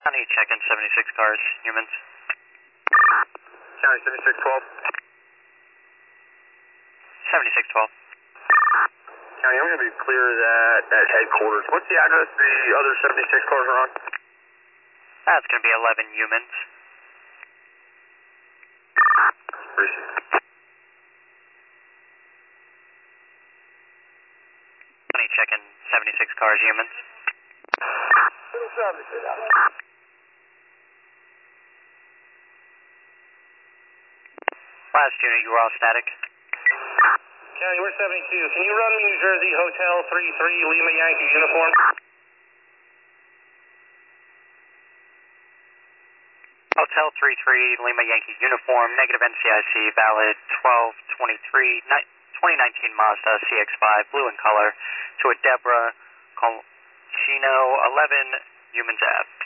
County check-in 76 cars, humans. County 7612. 7612. County, I'm going to be clear that at headquarters. What's the address the other 76 cars are on? That's going to be 11 humans. Appreciate it. County check-in 76 cars, humans. Last unit, you were all static. County, we're 72. Can you run me New Jersey Hotel 33 Lima Yankee uniform? Hotel 33 Lima Yankee uniform, negative NCIC, valid 12/23, 2019 Mazda CX-5, blue in color, to a Deborah Colchino, 11 Humans Ave.